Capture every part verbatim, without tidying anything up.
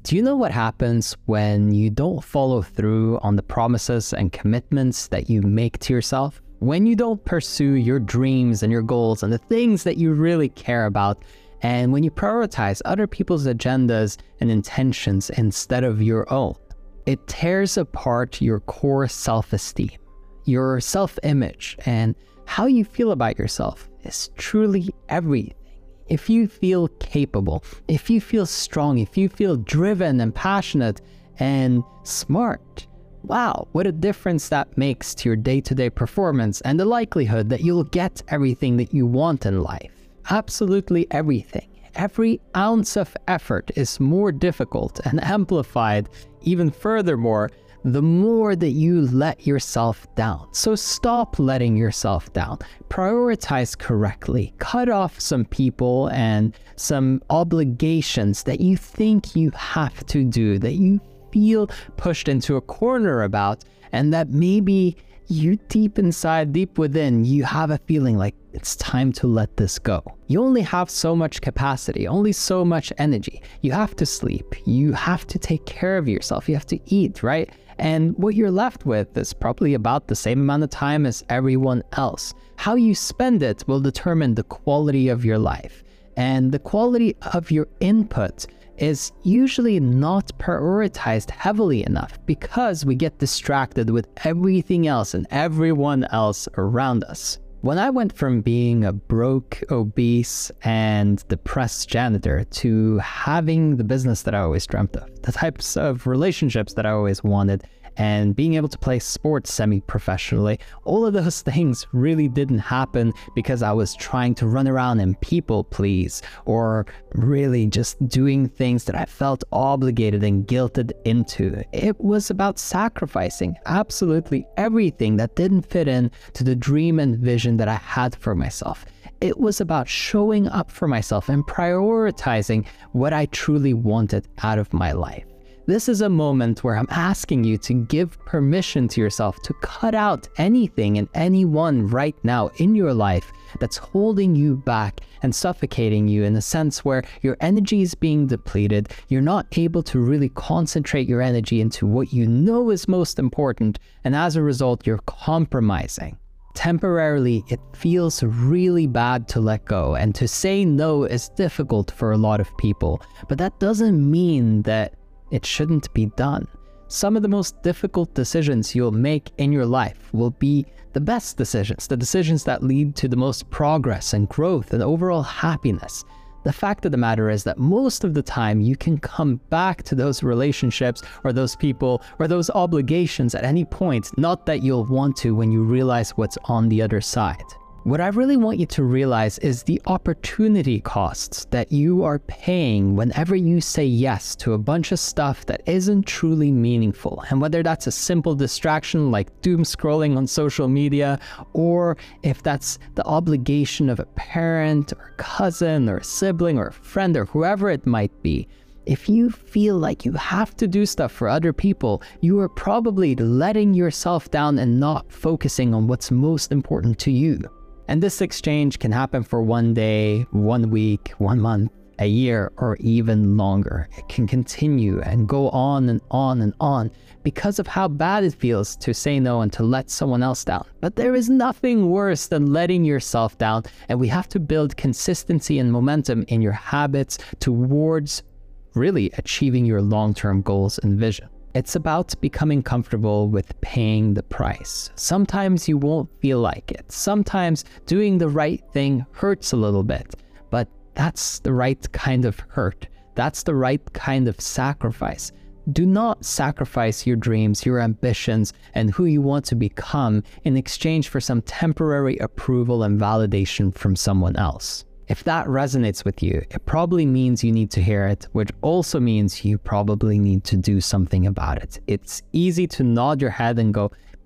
Do you know what happens when you don't follow through on the promises and commitments that you make to yourself? When you don't pursue your dreams and your goals and the things that you really care about, and when you prioritize other people's agendas and intentions instead of your own, it tears apart your core self-esteem, your self-image, and how you feel about yourself is truly everything. If you feel capable, if you feel strong, if you feel driven and passionate and smart, wow, what a difference that makes to your day-to-day performance and the likelihood that you'll get everything that you want in life. Absolutely everything. Every ounce of effort is more difficult and amplified even furthermore the more that you let yourself down. So stop letting yourself down. Prioritize correctly. Cut off some people and some obligations that you think you have to do, that you feel pushed into a corner about, and that maybe you deep inside, deep within, you have a feeling like it's time to let this go. You only have so much capacity, only so much energy. You have to sleep. You have to take care of yourself. You have to eat, right? And what you're left with is probably about the same amount of time as everyone else. How you spend it will determine the quality of your life. And the quality of your input is usually not prioritized heavily enough because we get distracted with everything else and everyone else around us. When I went from being a broke, obese, and depressed janitor to having the business that I always dreamt of, the types of relationships that I always wanted, and being able to play sports semi-professionally, all of those things really didn't happen because I was trying to run around and people please, or really just doing things that I felt obligated and guilted into. It was about sacrificing absolutely everything that didn't fit in to the dream and vision that I had for myself. It was about showing up for myself and prioritizing what I truly wanted out of my life. This is a moment where I'm asking you to give permission to yourself to cut out anything and anyone right now in your life that's holding you back and suffocating you in a sense where your energy is being depleted. You're not able to really concentrate your energy into what you know is most important, and as a result, you're compromising. Temporarily, it feels really bad to let go, and to say no is difficult for a lot of people, but that doesn't mean that it shouldn't be done. Some of the most difficult decisions you'll make in your life will be the best decisions, the decisions that lead to the most progress and growth and overall happiness. The fact of the matter is that most of the time you can come back to those relationships or those people or those obligations at any point, not that you'll want to when you realize what's on the other side. What I really want you to realize is the opportunity costs that you are paying whenever you say yes to a bunch of stuff that isn't truly meaningful. And whether that's a simple distraction like doom scrolling on social media, or if that's the obligation of a parent or cousin or a sibling or a friend or whoever it might be. If you feel like you have to do stuff for other people, you are probably letting yourself down and not focusing on what's most important to you. And this exchange can happen for one day, one week, one month, a year, or even longer. It can continue and go on and on and on because of how bad it feels to say no and to let someone else down. But there is nothing worse than letting yourself down, and we have to build consistency and momentum in your habits towards really achieving your long-term goals and vision. It's about becoming comfortable with paying the price. Sometimes you won't feel like it. Sometimes doing the right thing hurts a little bit, but that's the right kind of hurt. That's the right kind of sacrifice. Do not sacrifice your dreams, your ambitions, and who you want to become in exchange for some temporary approval and validation from someone else. If that resonates with you, it probably means you need to hear it, which also means you probably need to do something about it. It's easy to nod your head and go, yep,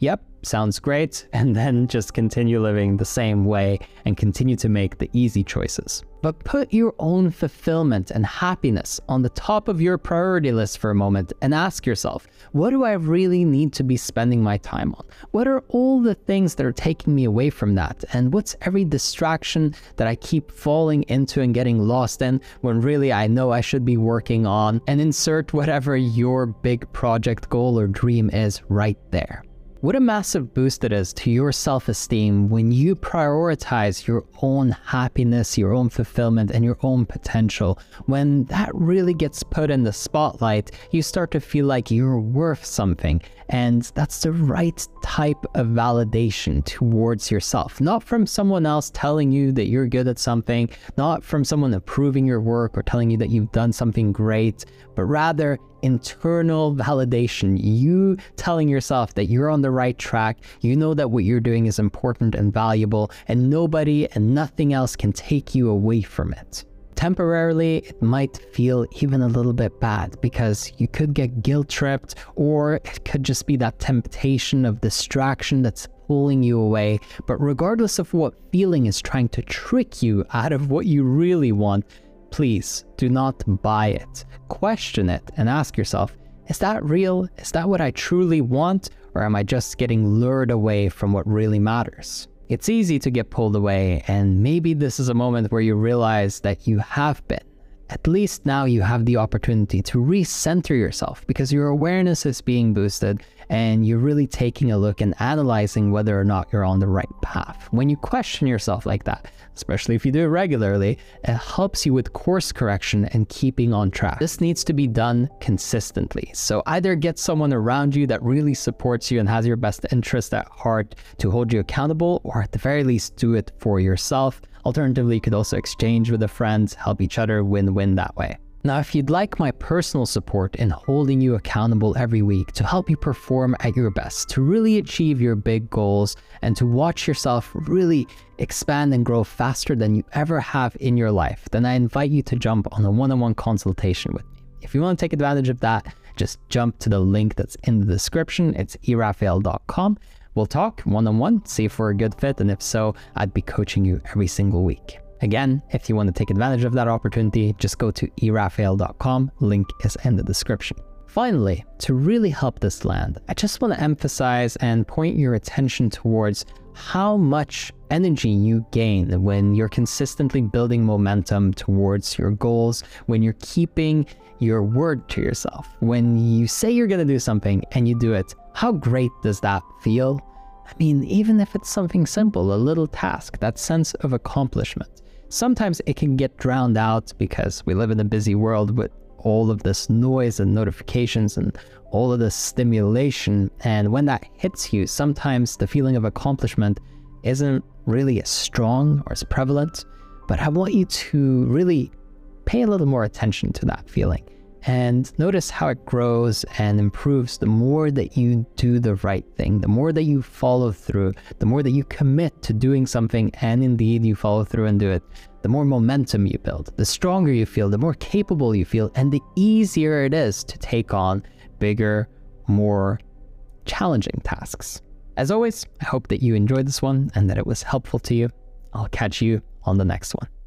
sounds great, and then just continue living the same way and continue to make the easy choices. But put your own fulfillment and happiness on the top of your priority list for a moment and ask yourself, what do I really need to be spending my time on? What are all the things that are taking me away from that? And what's every distraction that I keep falling into and getting lost in when really I know I should be working on? And insert whatever your big project goal or dream is right there. What a massive boost it is to your self-esteem when you prioritize your own happiness, your own fulfillment, and your own potential. When that really gets put in the spotlight, you start to feel like you're worth something. And that's the right type of validation towards yourself. Not from someone else telling you that you're good at something, not from someone approving your work or telling you that you've done something great, but rather internal validation. You telling yourself that you're on the right track, you know that what you're doing is important and valuable, and nobody and nothing else can take you away from it. Temporarily, it might feel even a little bit bad because you could get guilt-tripped, or it could just be that temptation of distraction that's pulling you away. But regardless of what feeling is trying to trick you out of what you really want, please do not buy it. Question it and ask yourself, is that real? Is that what I truly want? Or am I just getting lured away from what really matters? It's easy to get pulled away, and maybe this is a moment where you realize that you have been. At least now you have the opportunity to recenter yourself because your awareness is being boosted and you're really taking a look and analyzing whether or not you're on the right path. When you question yourself like that, especially if you do it regularly, it helps you with course correction and keeping on track. This needs to be done consistently. So either get someone around you that really supports you and has your best interest at heart to hold you accountable, or at the very least do it for yourself. Alternatively, you could also exchange with a friend, help each other, win-win that way. Now, if you'd like my personal support in holding you accountable every week to help you perform at your best, to really achieve your big goals, and to watch yourself really expand and grow faster than you ever have in your life, then I invite you to jump on a one-on-one consultation with me. If you want to take advantage of that, just jump to the link that's in the description. It's e raphael dot com. We'll talk one-on-one, see if we're a good fit, and if so, I'd be coaching you every single week. Again, if you want to take advantage of that opportunity, just go to e raphael dot com, link is in the description. Finally, to really help this land, I just want to emphasize and point your attention towards how much energy you gain when you're consistently building momentum towards your goals, when you're keeping your word to yourself. When you say you're going to do something and you do it, how great does that feel? I mean, even if it's something simple, a little task, that sense of accomplishment. Sometimes it can get drowned out because we live in a busy world with all of this noise and notifications and all of this stimulation. And when that hits you, sometimes the feeling of accomplishment isn't really as strong or as prevalent. But I want you to really pay a little more attention to that feeling and notice how it grows and improves the more that you do the right thing, the more that you follow through, the more that you commit to doing something and indeed you follow through and do it, the more momentum you build, the stronger you feel, the more capable you feel, and the easier it is to take on bigger, more challenging tasks. As always, I hope that you enjoyed this one and that it was helpful to you. I'll catch you on the next one.